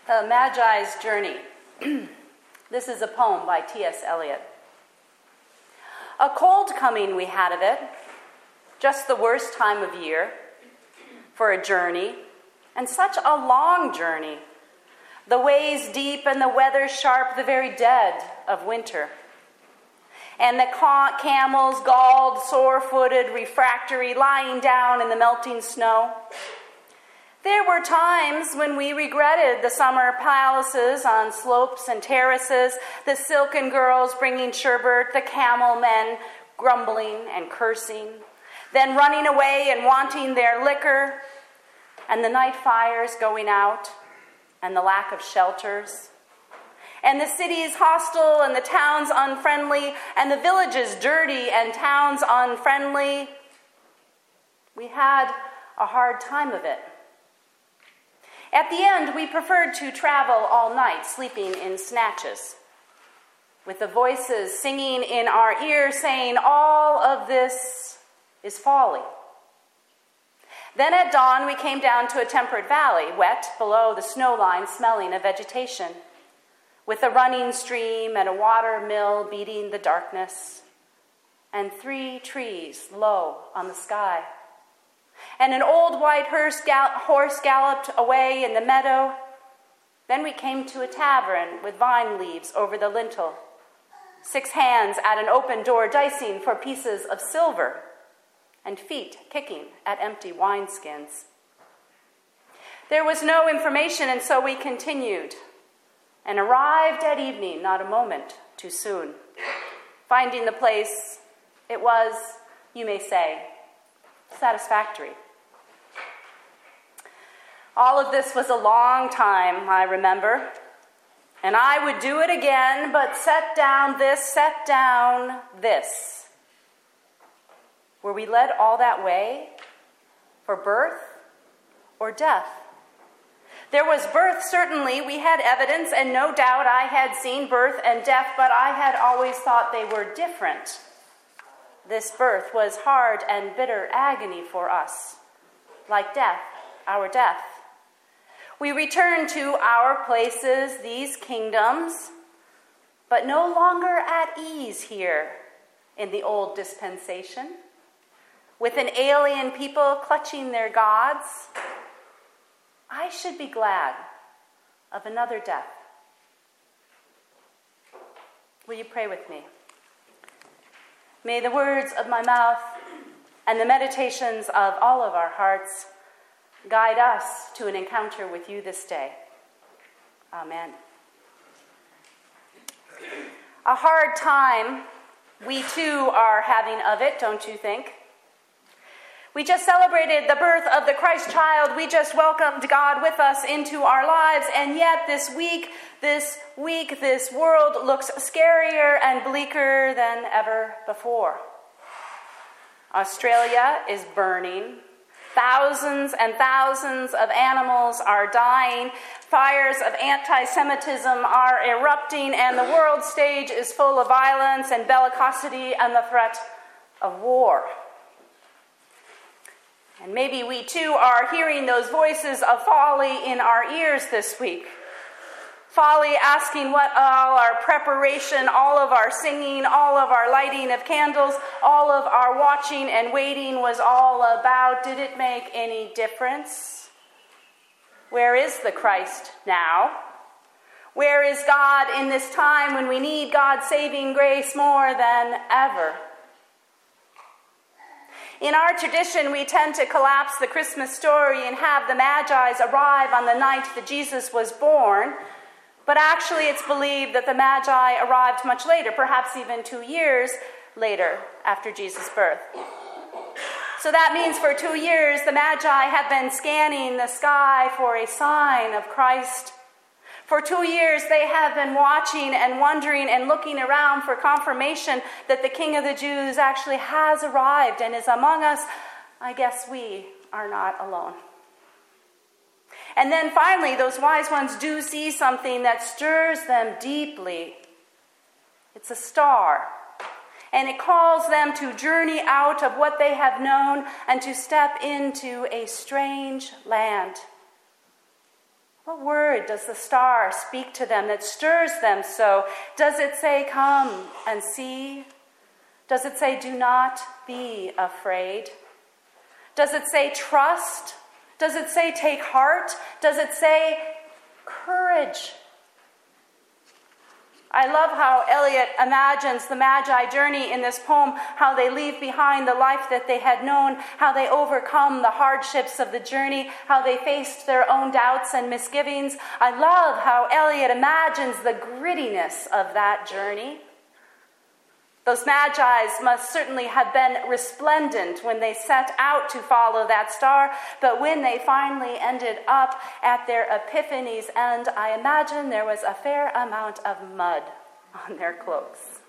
The Magi's Journey. This is a poem by T.S. Eliot. A cold coming we had of it, just the worst time of year for a journey, and such a long journey. The ways deep and the weather sharp, the very dead of winter. And the camels, galled, sore-footed, refractory, lying down in the melting snow. There were times when we regretted the summer palaces on slopes and terraces, the silken girls bringing sherbet, the camel men grumbling and cursing, then running away and wanting their liquor, and the night fires going out, and the lack of shelters, and the cities hostile and the towns unfriendly, and the villages dirty and towns unfriendly. We had a hard time of it. At the end, we preferred to travel all night, sleeping in snatches, with the voices singing in our ears, saying, all of this is folly. Then at dawn, we came down to a temperate valley, wet below the snow line, smelling of vegetation, with a running stream and a water mill beating the darkness, and 3 trees low on the sky. And an old white horse galloped away in the meadow. Then we came to a tavern with vine leaves over the lintel, 6 hands at an open door dicing for pieces of silver, and feet kicking at empty wineskins. There was no information, and so we continued, and arrived at evening not a moment too soon. Finding the place, it was, you may say, satisfactory. All of this was a long time, I remember, and I would do it again, but set down this. Were we led all that way for birth or death? There was birth, certainly. We had evidence, and no doubt I had seen birth and death, but I had always thought they were different. This birth was hard and bitter agony for us, like death, our death. We returned to our places, these kingdoms, but no longer at ease here in the old dispensation, with an alien people clutching their gods. I should be glad of another death. Will you pray with me? May the words of my mouth and the meditations of all of our hearts guide us to an encounter with you this day. Amen. A hard time we too are having of it, don't you think? We just celebrated the birth of the Christ child. We just welcomed God with us into our lives. And yet this week, this world looks scarier and bleaker than ever before. Australia is burning. Thousands and thousands of animals are dying. Fires of anti-Semitism are erupting. And the world stage is full of violence and bellicosity and the threat of war. And maybe we too are hearing those voices of folly in our ears this week. Folly asking what all our preparation, all of our singing, all of our lighting of candles, all of our watching and waiting was all about. Did it make any difference? Where is the Christ now? Where is God in this time when we need God's saving grace more than ever? In our tradition, we tend to collapse the Christmas story and have the Magi's arrive on the night that Jesus was born. But actually, it's believed that the Magi arrived much later, perhaps even 2 years later after Jesus' birth. So that means for 2 years, the Magi have been scanning the sky for a sign of Christ. For 2 years, they have been watching and wondering and looking around for confirmation that the King of the Jews actually has arrived and is among us. I guess we are not alone. And then finally, those wise ones do see something that stirs them deeply. It's a star. And it calls them to journey out of what they have known and to step into a strange land. What word does the star speak to them that stirs them so? Does it say, "Come and see"? Does it say, "Do not be afraid"? Does it say, "Trust"? Does it say, "Take heart"? Does it say, "Courage"? I love how Eliot imagines the Magi journey in this poem, how they leave behind the life that they had known, how they overcome the hardships of the journey, how they faced their own doubts and misgivings. I love how Eliot imagines the grittiness of that journey. Those Magi's must certainly have been resplendent when they set out to follow that star, but when they finally ended up at their Epiphany's end, I imagine there was a fair amount of mud on their clothes.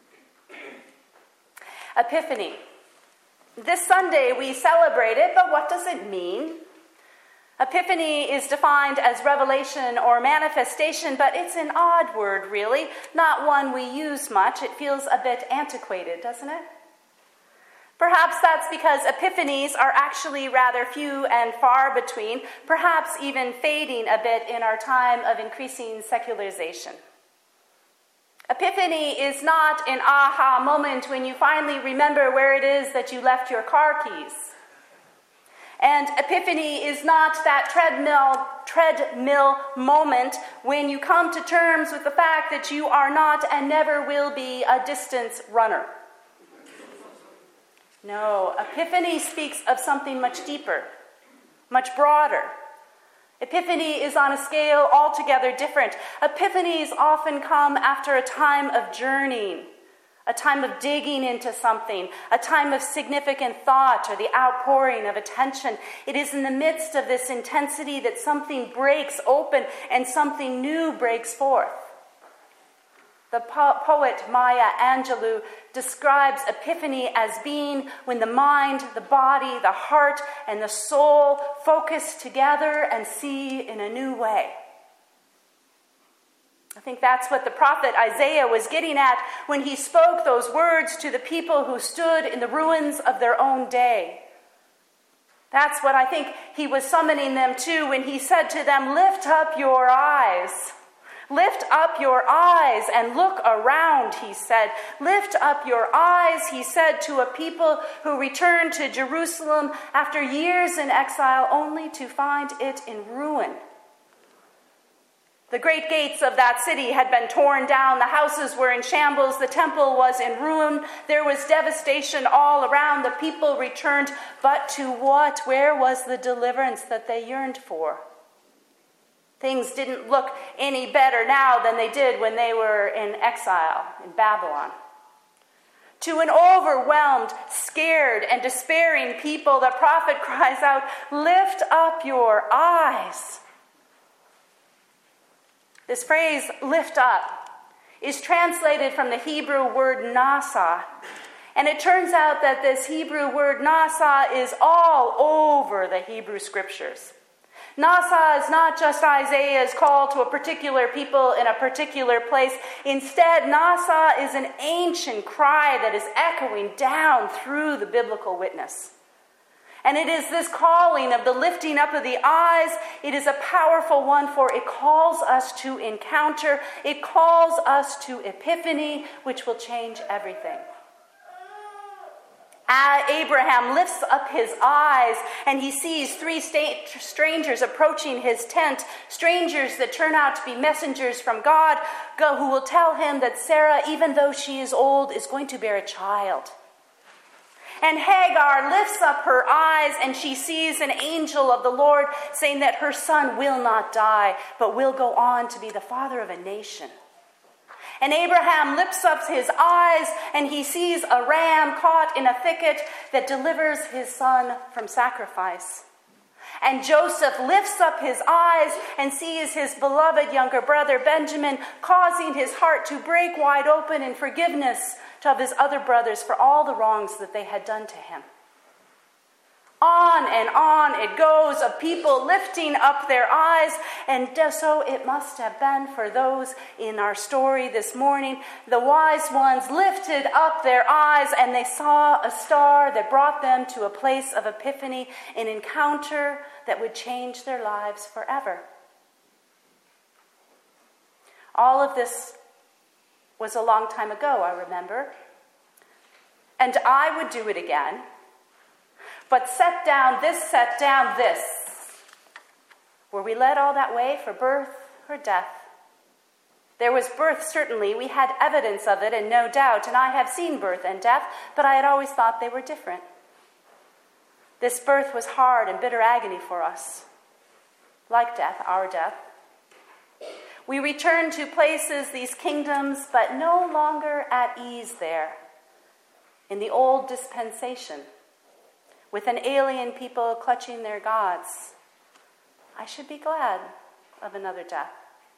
Epiphany. This Sunday we celebrate it, but what does it mean? Epiphany is defined as revelation or manifestation, but it's an odd word, really, not one we use much. It feels a bit antiquated, doesn't it? Perhaps that's because epiphanies are actually rather few and far between, perhaps even fading a bit in our time of increasing secularization. Epiphany is not an aha moment when you finally remember where it is that you left your car keys. And Epiphany is not that treadmill moment when you come to terms with the fact that you are not and never will be a distance runner. No, Epiphany speaks of something much deeper, much broader. Epiphany is on a scale altogether different. Epiphanies often come after a time of journeying, a time of digging into something, a time of significant thought or the outpouring of attention. It is in the midst of this intensity that something breaks open and something new breaks forth. The poet Maya Angelou describes Epiphany as being when the mind, the body, the heart, and the soul focus together and see in a new way. I think that's what the prophet Isaiah was getting at when he spoke those words to the people who stood in the ruins of their own day. That's what I think he was summoning them to when he said to them, "Lift up your eyes. Lift up your eyes and look around," he said. "Lift up your eyes," he said to a people who returned to Jerusalem after years in exile only to find it in ruin. The great gates of that city had been torn down. The houses were in shambles. The temple was in ruin. There was devastation all around. The people returned. But to what? Where was the deliverance that they yearned for? Things didn't look any better now than they did when they were in exile in Babylon. To an overwhelmed, scared, and despairing people, the prophet cries out, "Lift up your eyes." This phrase, "lift up," is translated from the Hebrew word nasa. And it turns out that this Hebrew word nasa is all over the Hebrew scriptures. Nasa is not just Isaiah's call to a particular people in a particular place. Instead, nasa is an ancient cry that is echoing down through the biblical witness. And it is this calling of the lifting up of the eyes. It is a powerful one, for it calls us to encounter. It calls us to epiphany, which will change everything. Abraham lifts up his eyes and he sees three strangers approaching his tent, strangers that turn out to be messengers from God, who will tell him that Sarah, even though she is old, is going to bear a child. And Hagar lifts up her eyes and she sees an angel of the Lord saying that her son will not die, but will go on to be the father of a nation. And Abraham lifts up his eyes and he sees a ram caught in a thicket that delivers his son from sacrifice. And Joseph lifts up his eyes and sees his beloved younger brother Benjamin, causing his heart to break wide open in forgiveness of his other brothers for all the wrongs that they had done to him. On and on it goes of people lifting up their eyes, and so it must have been for those in our story this morning. The wise ones lifted up their eyes and they saw a star that brought them to a place of epiphany, an encounter that would change their lives forever. All of this was a long time ago, I remember. And I would do it again. But set down this. Were we led all that way for birth or death? There was birth, certainly. We had evidence of it, and no doubt. And I have seen birth and death, but I had always thought they were different. This birth was hard and bitter agony for us. Like death, our death. We return to places, these kingdoms, but no longer at ease there. In the old dispensation, with an alien people clutching their gods, I should be glad of another death.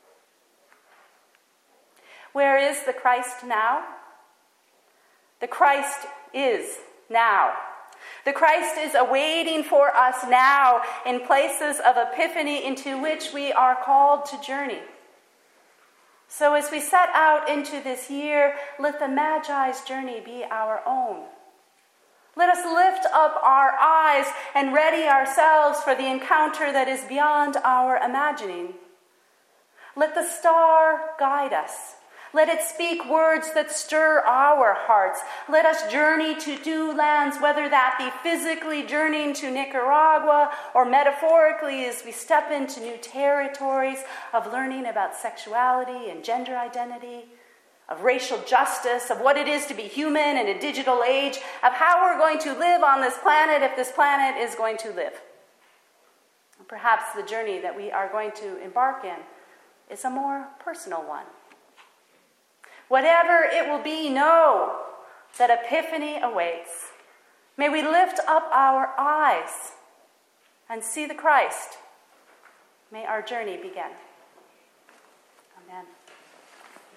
Where is the Christ now? The Christ is now. The Christ is awaiting for us now in places of epiphany into which we are called to journey. So as we set out into this year, let the Magi's journey be our own. Let us lift up our eyes and ready ourselves for the encounter that is beyond our imagining. Let the star guide us. Let it speak words that stir our hearts. Let us journey to new lands, whether that be physically journeying to Nicaragua or metaphorically as we step into new territories of learning about sexuality and gender identity, of racial justice, of what it is to be human in a digital age, of how we're going to live on this planet if this planet is going to live. Perhaps the journey that we are going to embark in is a more personal one. Whatever it will be, know that epiphany awaits. May we lift up our eyes and see the Christ. May our journey begin. Amen.